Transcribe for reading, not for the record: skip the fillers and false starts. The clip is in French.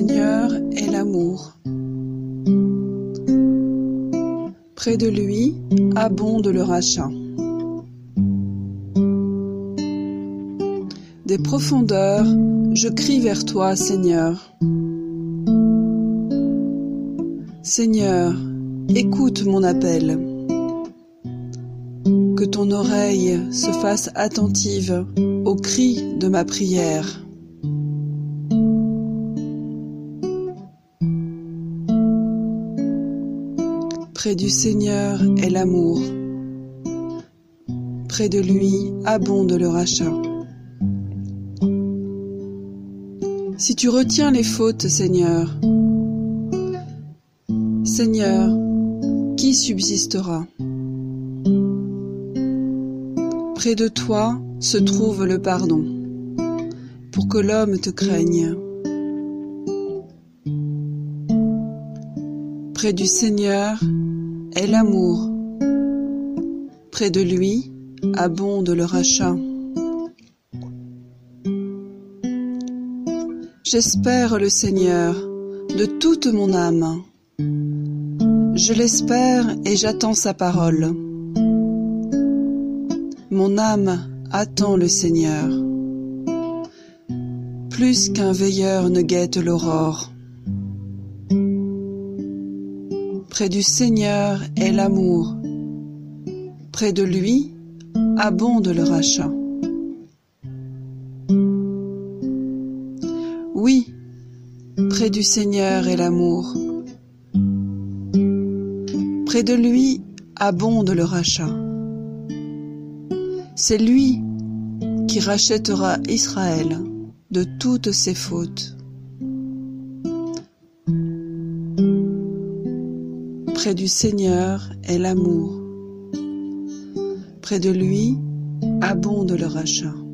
Seigneur est l'amour. Près de lui abonde le rachat. Des profondeurs, je crie vers toi, Seigneur. Seigneur, écoute mon appel. Que ton oreille se fasse attentive au cri de ma prière. Près du Seigneur est l'amour. Près de lui abonde le rachat. Si tu retiens les fautes, Seigneur, Seigneur, qui subsistera? Près de toi se trouve le pardon, pour que l'homme te craigne. Près du Seigneur est l'amour. Près de lui abonde le rachat. J'espère le Seigneur de toute mon âme. Je l'espère et j'attends sa parole. Mon âme attend le Seigneur, plus qu'un veilleur ne guette l'aurore. Près du Seigneur est l'amour. Près de lui abonde le rachat. Oui, près du Seigneur est l'amour. Près de lui abonde le rachat. C'est lui qui rachètera Israël de toutes ses fautes. Près du Seigneur est l'amour. Près de lui abonde le rachat.